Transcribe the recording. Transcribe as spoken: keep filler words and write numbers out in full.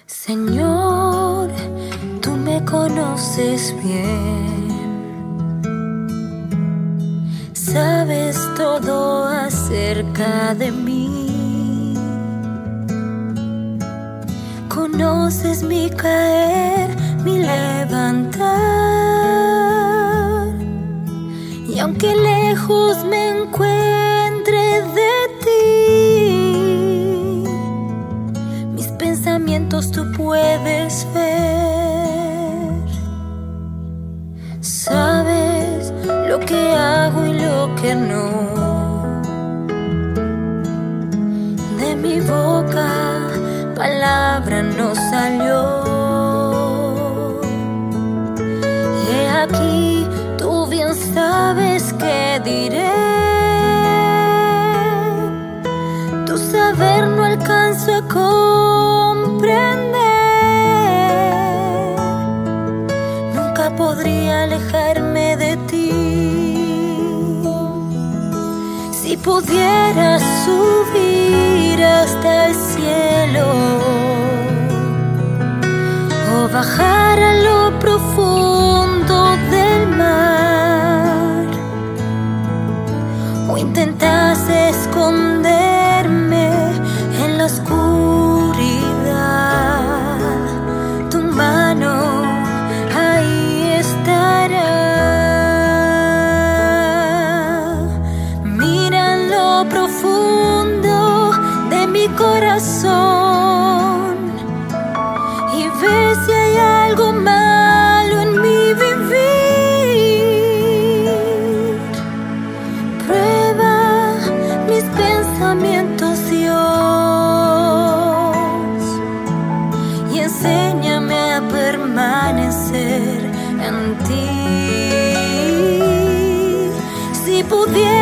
Señor, tú me conoces bien, sabes todo acerca de mí, conoces mi caer, mi levantar, y aunque lejos me encuentre de ti, mis pensamientos tú puedes ver. Sabes lo que hago y lo que no. De mi boca palabra no salió. Y he aquí, tú bien sabes qué diré. Tu saber no alcanzo a comprender. Nunca podría alejarme de ti. Si pudiera subir hasta el cielo o bajar a lo profundo del mar, o intentase esconderme en la oscuridad, tu mano ahí estará. Mira en lo profundo de mi corazón y ve si hay algo malo en mi vivir. Prueba mis pensamientos, Dios, y enséñame a permanecer en ti. Si pudiera